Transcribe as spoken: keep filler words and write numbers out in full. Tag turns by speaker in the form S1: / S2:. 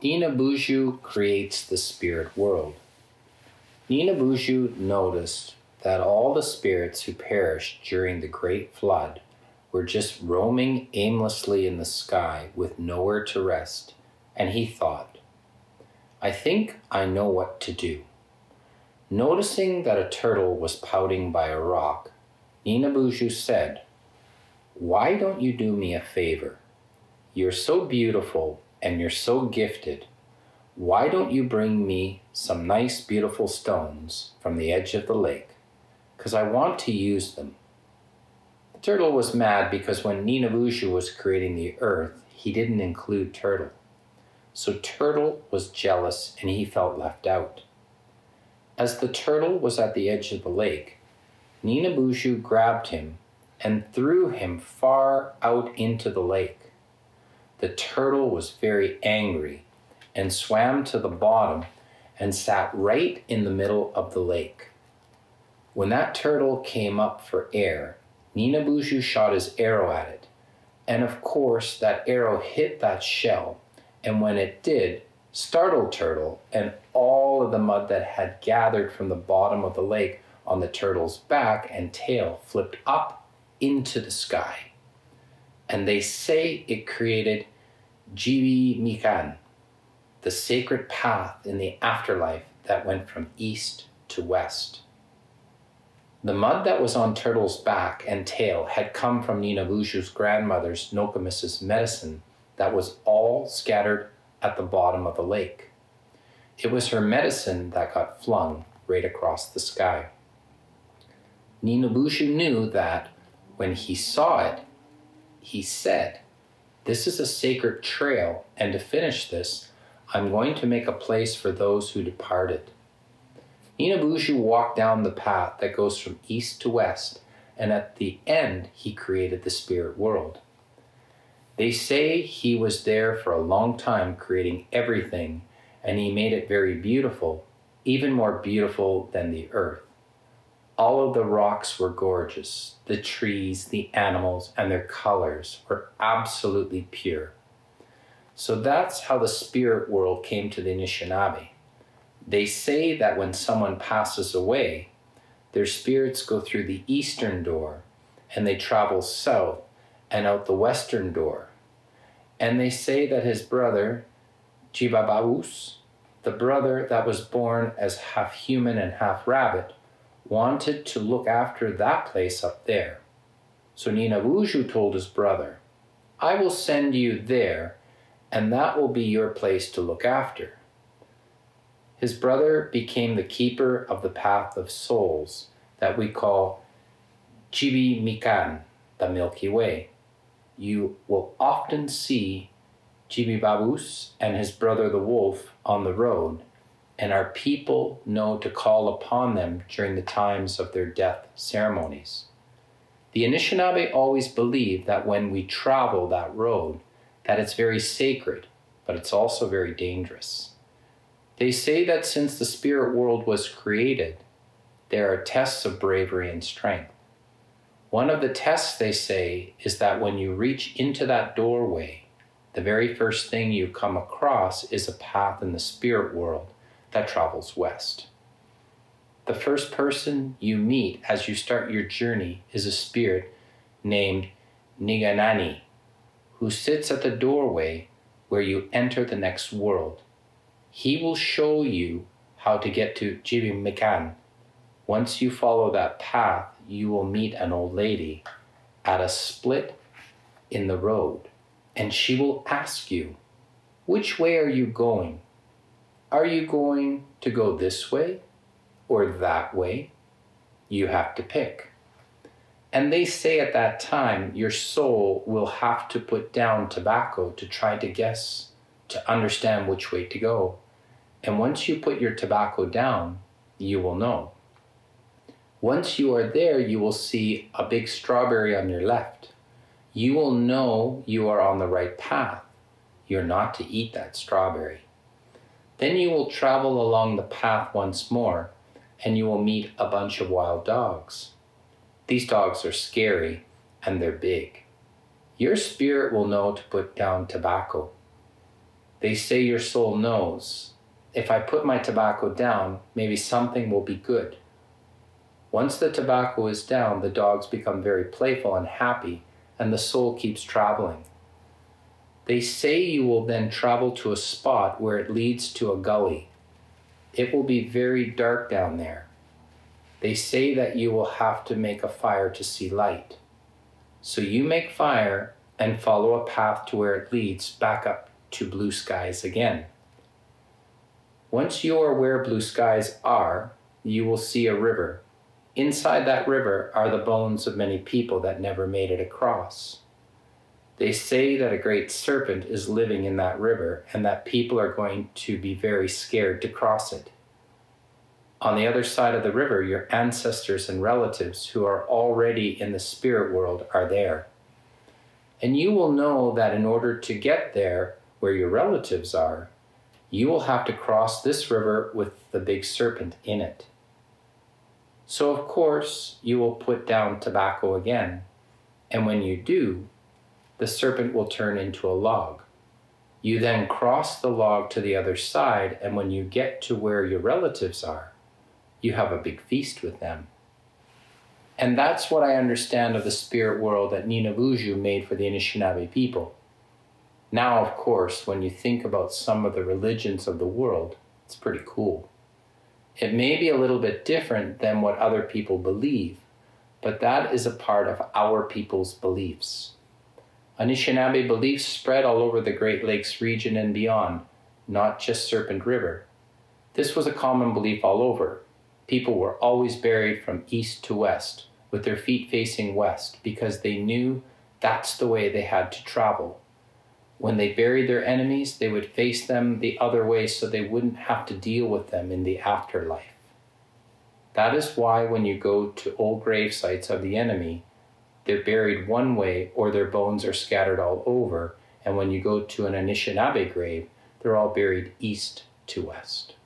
S1: Nina Buju creates the spirit world. Nina Buju noticed that all the spirits who perished during the Great Flood were just roaming aimlessly in the sky with nowhere to rest, and he thought, I think I know what to do. Noticing that a turtle was pouting by a rock, Nina Buju said, Why don't you do me a favor? You're so beautiful and you're so gifted. Why don't you bring me some nice, beautiful stones from the edge of the lake? Because I want to use them. The turtle was mad because when Nina Buju was creating the earth, he didn't include Turtle. So Turtle was jealous and he felt left out. As the turtle was at the edge of the lake, Nina Buju grabbed him and threw him far out into the lake. The turtle was very angry and swam to the bottom and sat right in the middle of the lake. When that turtle came up for air, Nina Buju shot his arrow at it. And of course, that arrow hit that shell, and when it did, startled Turtle, and all of the mud that had gathered from the bottom of the lake on the turtle's back and tail flipped up into the sky. And they say it created Jibi Mikan, the sacred path in the afterlife that went from east to west. The mud that was on Turtle's back and tail had come from Nina Buju's grandmother's Nokomis's medicine that was all scattered at the bottom of the lake. It was her medicine that got flung right across the sky. Nina Buju knew that when he saw it, he said, This is a sacred trail, and to finish this, I'm going to make a place for those who departed. Nina Buju walked down the path that goes from east to west, and at the end, he created the spirit world. They say he was there for a long time creating everything, and he made it very beautiful, even more beautiful than the earth. All of the rocks were gorgeous. The trees, the animals, and their colors were absolutely pure. So that's how the spirit world came to the Anishinaabe. They say that when someone passes away, their spirits go through the eastern door, and they travel south and out the western door. And they say that his brother, Jibabaus, the brother that was born as half human and half rabbit, wanted to look after that place up there. So Nina Buju told his brother, I will send you there, and that will be your place to look after. His brother became the keeper of the path of souls that we call Jibi Mikan, the Milky Way. You will often see Jibibaus and his brother the wolf on the road, and our people know to call upon them during the times of their death ceremonies. The Anishinaabe always believe that when we travel that road, that it's very sacred, but it's also very dangerous. They say that since the spirit world was created, there are tests of bravery and strength. One of the tests, they say, is that when you reach into that doorway, the very first thing you come across is a path in the spirit world that travels west. The first person you meet as you start your journey is a spirit named Niganani, who sits at the doorway where you enter the next world. He will show you how to get to Jibi Mikan. Once you follow that path, you will meet an old lady at a split in the road, and she will ask you, which way are you going? Are you going to go this way or that way? You have to pick. And they say at that time, your soul will have to put down tobacco to try to guess, to understand which way to go. And once you put your tobacco down, you will know. Once you are there, you will see a big strawberry on your left. You will know you are on the right path. You're not to eat that strawberry. Then you will travel along the path once more, and you will meet a bunch of wild dogs. These dogs are scary, and they're big. Your spirit will know to put down tobacco. They say your soul knows, if I put my tobacco down, maybe something will be good. Once the tobacco is down, the dogs become very playful and happy, and the soul keeps traveling. They say you will then travel to a spot where it leads to a gully. It will be very dark down there. They say that you will have to make a fire to see light. So you make fire and follow a path to where it leads back up to blue skies again. Once you are where blue skies are, you will see a river. Inside that river are the bones of many people that never made it across. They say that a great serpent is living in that river and that people are going to be very scared to cross it. On the other side of the river, your ancestors and relatives who are already in the spirit world are there. And you will know that in order to get there where your relatives are, you will have to cross this river with the big serpent in it. So of course, you will put down tobacco again, and when you do, the serpent will turn into a log. You then cross the log to the other side, and when you get to where your relatives are, you have a big feast with them. And that's what I understand of the spirit world that Nina Boozhoo made for the Anishinaabe people. Now, of course, when you think about some of the religions of the world, it's pretty cool. It may be a little bit different than what other people believe, but that is a part of our people's beliefs. Anishinaabe beliefs spread all over the Great Lakes region and beyond, not just Serpent River. This was a common belief all over. People were always buried from east to west, with their feet facing west, because they knew that's the way they had to travel. When they buried their enemies, they would face them the other way so they wouldn't have to deal with them in the afterlife. That is why when you go to old grave sites of the enemy, they're buried one way or their bones are scattered all over, and when you go to an Anishinaabe grave, they're all buried east to west.